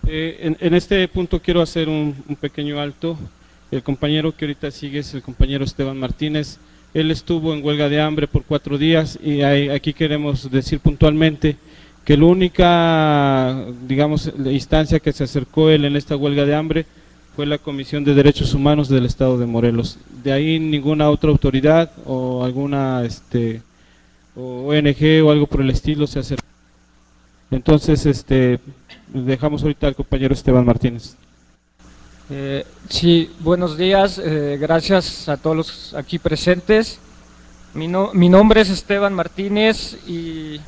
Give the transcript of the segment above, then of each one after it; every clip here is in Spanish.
En este punto quiero hacer un pequeño alto. El compañero que ahorita sigue es el compañero Esteban Martínez. Él estuvo en huelga de hambre por 4 días y aquí queremos decir puntualmente que la única, digamos, instancia que se acercó él en esta huelga de hambre fue la Comisión de Derechos Humanos del Estado de Morelos. De ahí ninguna otra autoridad o alguna o ONG o algo por el estilo se acercó. Entonces, dejamos ahorita al compañero Esteban Martínez. Sí, buenos días, gracias a todos los aquí presentes. Mi nombre es Esteban Martínez y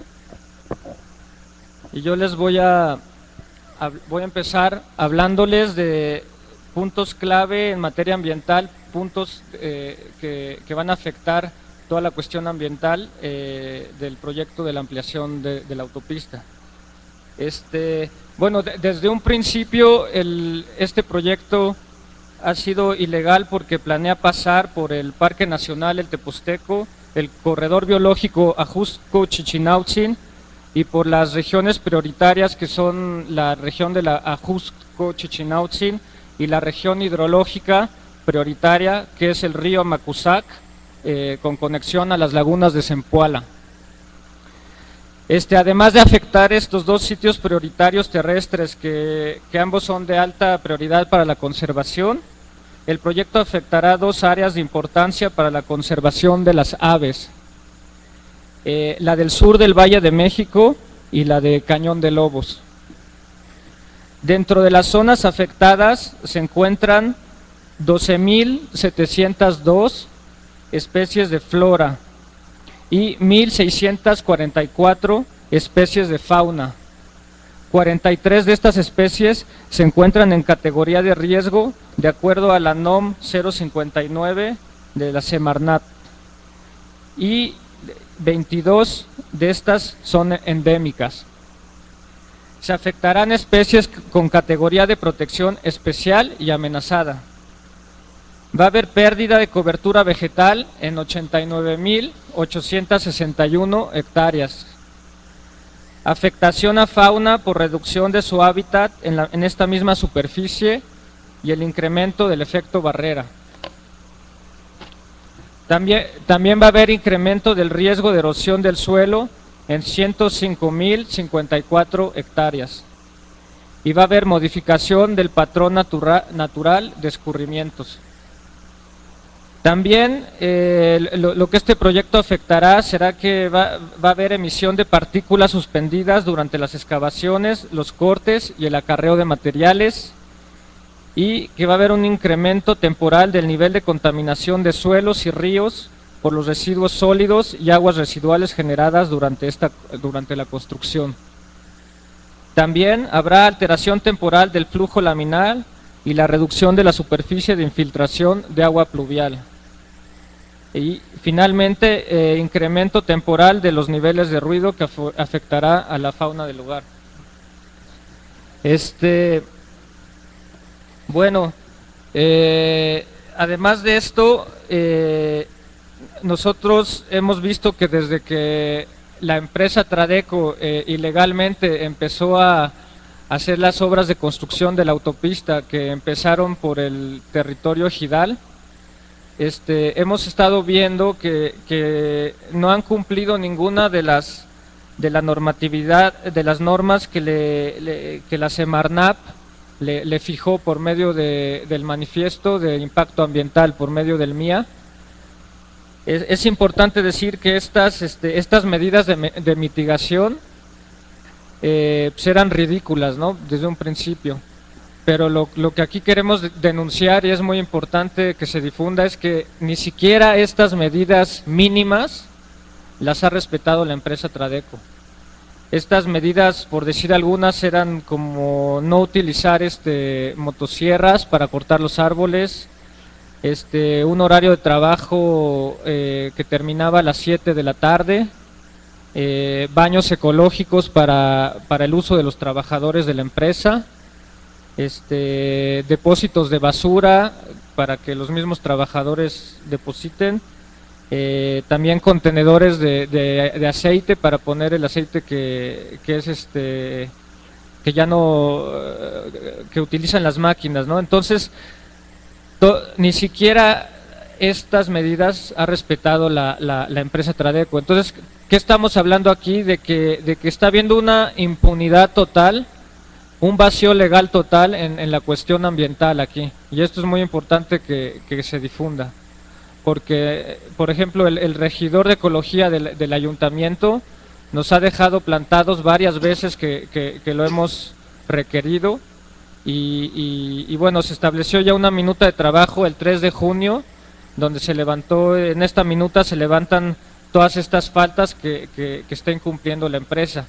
yo les voy a empezar hablándoles de puntos clave en materia ambiental, puntos que van a afectar toda la cuestión ambiental del proyecto de la ampliación de la autopista. Bueno, desde un principio este proyecto ha sido ilegal porque planea pasar por el Parque Nacional El Teposteco, el Corredor Biológico Ajusco-Chichinautzin y por las regiones prioritarias que son la región de la Ajusco-Chichinautzin y la región hidrológica prioritaria que es el río Macusac con conexión a las lagunas de Zempoala. Además de afectar estos dos sitios prioritarios terrestres que ambos son de alta prioridad para la conservación, el proyecto afectará 2 áreas de importancia para la conservación de las aves, la del sur del Valle de México y la de Cañón de Lobos. Dentro de las zonas afectadas se encuentran 12.702 especies de flora y 1.644 especies de fauna. 43 de estas especies se encuentran en categoría de riesgo de acuerdo a la NOM 059 de la Semarnat y 22 de estas son endémicas. Se afectarán especies con categoría de protección especial y amenazada. Va a haber pérdida de cobertura vegetal en 89.861 hectáreas. Afectación a fauna por reducción de su hábitat en esta misma superficie y el incremento del efecto barrera. También va a haber incremento del riesgo de erosión del suelo en 105.054 hectáreas. Y va a haber modificación del patrón natural de escurrimientos. También lo que este proyecto afectará será que va a haber emisión de partículas suspendidas durante las excavaciones, los cortes y el acarreo de materiales y que va a haber un incremento temporal del nivel de contaminación de suelos y ríos por los residuos sólidos y aguas residuales generadas durante la construcción. También habrá alteración temporal del flujo laminar y la reducción de la superficie de infiltración de agua pluvial. Y finalmente, incremento temporal de los niveles de ruido que afectará a la fauna del lugar. Bueno, además de esto, nosotros hemos visto que desde que la empresa Tradeco ilegalmente empezó a hacer las obras de construcción de la autopista que empezaron por el territorio ejidal, hemos estado viendo que no han cumplido ninguna de la normatividad, de las normas que la Semarnat le fijó por medio del manifiesto de impacto ambiental, por medio del MIA. Es importante decir que estas medidas de mitigación pues eran ridículas, ¿no?, desde un principio. Pero lo que aquí queremos denunciar, y es muy importante que se difunda, es que ni siquiera estas medidas mínimas las ha respetado la empresa Tradeco. Estas medidas, por decir algunas, eran como no utilizar motosierras para cortar los árboles, un horario de trabajo que terminaba a las 7 de la tarde, baños ecológicos para el uso de los trabajadores de la empresa, depósitos de basura para que los mismos trabajadores depositen, también contenedores de aceite para poner el aceite que ya no, que utilizan las máquinas, ¿no? Entonces, ni siquiera estas medidas ha respetado la empresa Tradeco. Entonces, ¿qué estamos hablando aquí? De que está habiendo una impunidad total, un vacío legal total en la cuestión ambiental aquí. Y esto es muy importante que se difunda. Porque, por ejemplo, el regidor de ecología del ayuntamiento nos ha dejado plantados varias veces que lo hemos requerido. Y bueno, se estableció ya una minuta de trabajo el 3 de junio, donde se levantó, en esta minuta se levantan todas estas faltas que está incumpliendo la empresa.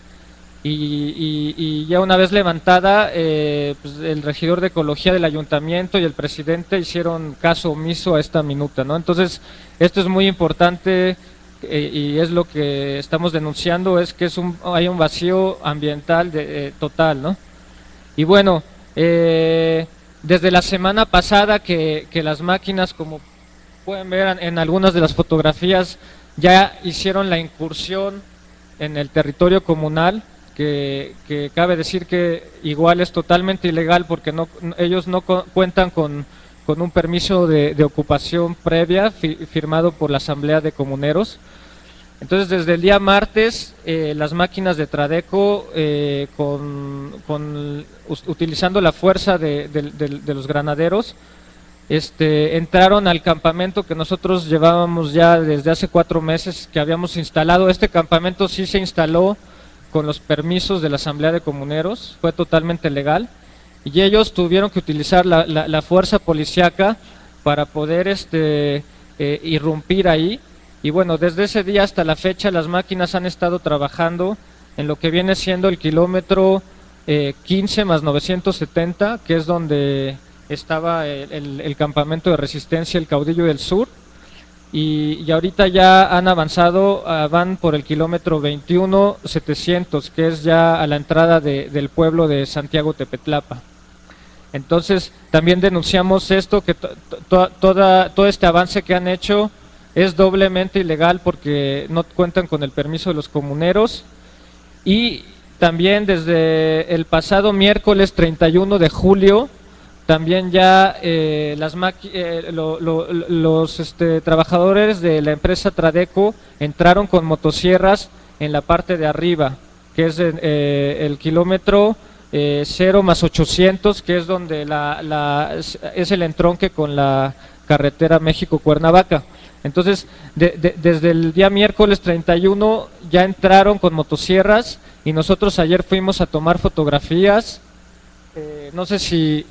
Y ya una vez levantada, pues el regidor de ecología del ayuntamiento y el presidente hicieron caso omiso a esta minuta, ¿no? Entonces, esto es muy importante y es lo que estamos denunciando, es que hay un vacío ambiental total, ¿no? Y bueno, desde la semana pasada que las máquinas, como pueden ver en algunas de las fotografías, ya hicieron la incursión en el territorio comunal, que cabe decir que igual es totalmente ilegal porque ellos no cuentan con un permiso de ocupación previa firmado por la Asamblea de Comuneros. Entonces, desde el día martes, las máquinas de Tradeco, utilizando la fuerza de los granaderos, entraron al campamento que nosotros llevábamos ya desde hace 4 meses que habíamos instalado. Este campamento sí se instaló con los permisos de la Asamblea de Comuneros, fue totalmente legal, y ellos tuvieron que utilizar la fuerza policíaca para poder irrumpir ahí. Y bueno, desde ese día hasta la fecha las máquinas han estado trabajando en lo que viene siendo el kilómetro 15 más 970, que es donde estaba el campamento de resistencia, el Caudillo del Sur, y ahorita ya han avanzado, van por el kilómetro 21,700, que es ya a la entrada del pueblo de Santiago Tepetlapa. Entonces, también denunciamos esto, que todo este avance que han hecho es doblemente ilegal porque no cuentan con el permiso de los comuneros. Y también desde el pasado miércoles 31 de julio, también ya los trabajadores de la empresa Tradeco entraron con motosierras en la parte de arriba, que es el kilómetro 0 más 800, que es donde es el entronque con la carretera México-Cuernavaca. Entonces, desde el día miércoles 31 ya entraron con motosierras y nosotros ayer fuimos a tomar fotografías. No sé si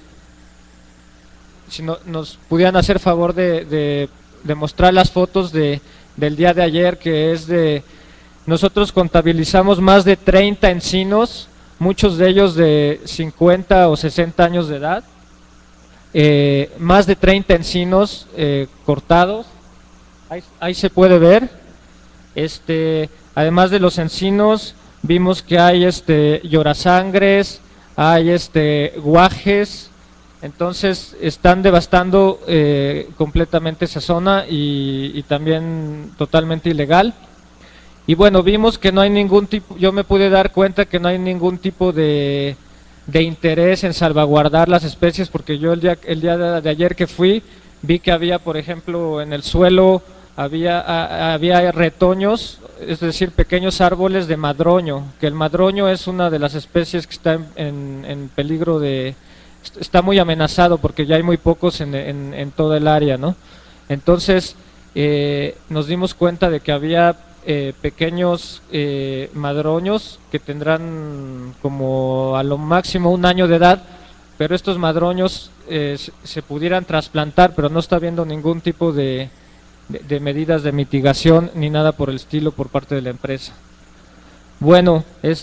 nos pudieran hacer favor de mostrar las fotos del día de ayer, que es nosotros contabilizamos más de 30 encinos, muchos de ellos de 50 o 60 años de edad, más de 30 encinos cortados, ahí se puede ver. Además de los encinos, vimos que hay llorasangres, hay guajes. Entonces están devastando completamente esa zona y también totalmente ilegal. Y bueno, vimos que no hay ningún tipo, yo me pude dar cuenta que no hay ningún tipo de interés en salvaguardar las especies, porque yo el día de ayer que fui, vi que había, por ejemplo, en el suelo había retoños, es decir, pequeños árboles de madroño, que el madroño es una de las especies que está en peligro está muy amenazado porque ya hay muy pocos en toda el área, ¿no? Entonces nos dimos cuenta de que había pequeños madroños que tendrán como a lo máximo 1 año de edad, pero estos madroños se pudieran trasplantar, pero no está habiendo ningún tipo de medidas de mitigación ni nada por el estilo por parte de la empresa. Bueno,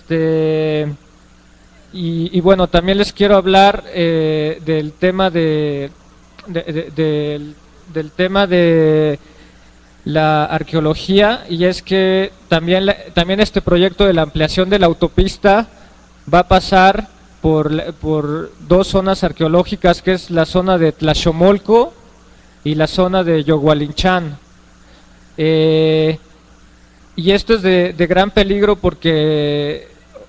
y bueno, también les quiero hablar del tema del tema de la arqueología, y es que también este proyecto de la ampliación de la autopista va a pasar por 2 zonas arqueológicas, que es la zona de Tlachomolco y la zona de Yogualinchán. Y esto es de gran peligro porque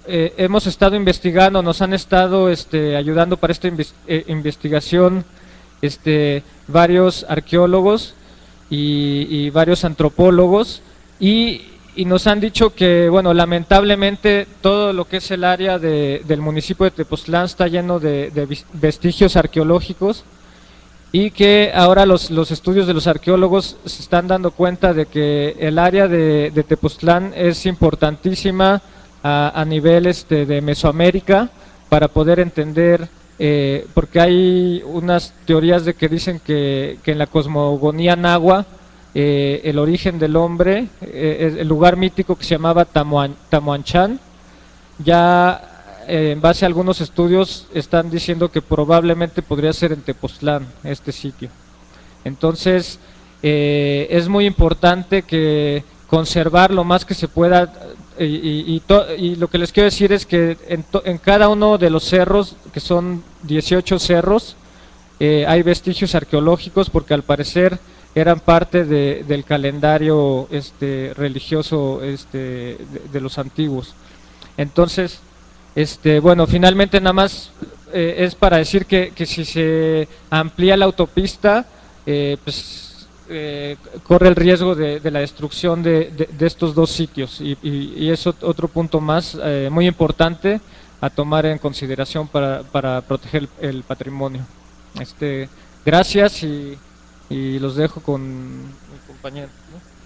hemos estado investigando, nos han estado ayudando para esta investigación varios arqueólogos y varios antropólogos, y nos han dicho que, bueno, lamentablemente todo lo que es el área del municipio de Tepoztlán está lleno de vestigios arqueológicos, y que ahora los estudios de los arqueólogos se están dando cuenta de que el área de Tepoztlán es importantísima a nivel de Mesoamérica, para poder entender, porque hay unas teorías de que dicen que en la cosmogonía nahua, el origen del hombre, el lugar mítico que se llamaba Tamuanchán, ya en base a algunos estudios están diciendo que probablemente podría ser en Tepoztlán este sitio. Entonces es muy importante que conservar lo más que se pueda, y lo que les quiero decir es que en cada uno de los cerros, que son 18 cerros, hay vestigios arqueológicos, porque al parecer eran parte del calendario religioso de los antiguos. Entonces, bueno, finalmente nada más es para decir que si se amplía la autopista, pues corre el riesgo de la destrucción de estos dos sitios, y es otro punto más muy importante a tomar en consideración para proteger el patrimonio. Gracias, y los dejo con mi compañero, ¿no?